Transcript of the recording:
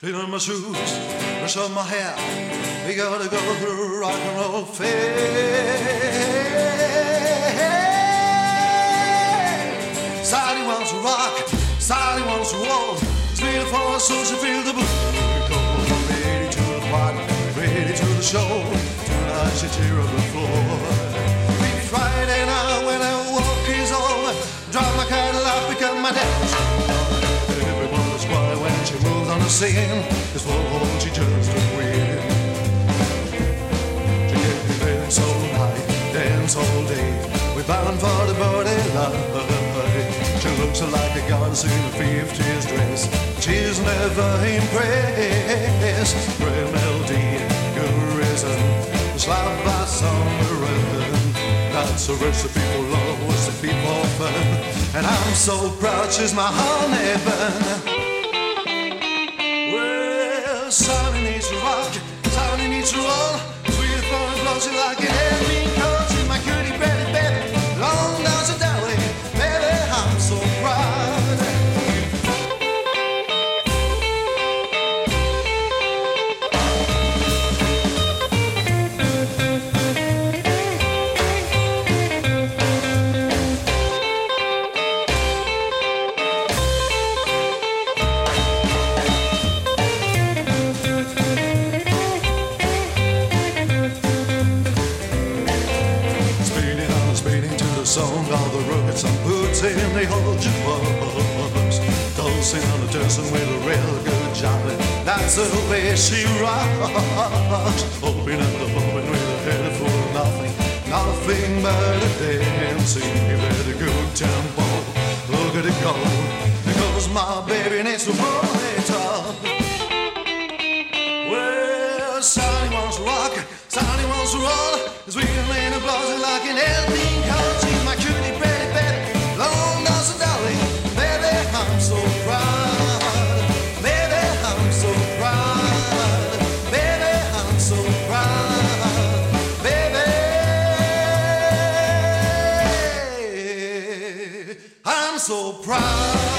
Put on my shoes, brush up my hair. We gotta go through rock and roll fair. Sally wants to rock, Sally wants to roll. It's ready for us, so she feel the blues. Ready to the party, ready to the show. Tonight she tear up the floor. Maybe Friday night when I walk is over. Drive my Cadillac, become my dance. Everyone was quiet when she moves on the scene. Cause for she just a queen. She get me dance all night, dance all day. We're bound for the body life. She looks like a goddess in a 50s dress. She's never impressed. Great melody, good rhythm, slap by summer. That's a recipe for love, recipe for fun. And I'm so proud she's my honey bun. Well, Sally needs to rock, Sally needs to roll. Sweet for a blow, she like it every cause. She's my cutie baby, baby. Long down the deli, baby, I'm so proud. Song all the ruggeds and boots in the old jukebox. Dancing on the dancing with a real good jobbing. That's the way she rocks. Open up the moment with a head full of nothing. Nothing but a dancing with a good tempo. Look at it go. Because my baby needs to roll it up. Well, Sally wants to rock, Sally wants to roll. It's real and applause like an ending call. She's my cutie pretty baby, long nose and dolly. Baby, I'm so proud. Baby, I'm so proud. Baby, I'm so proud. Baby, I'm so proud.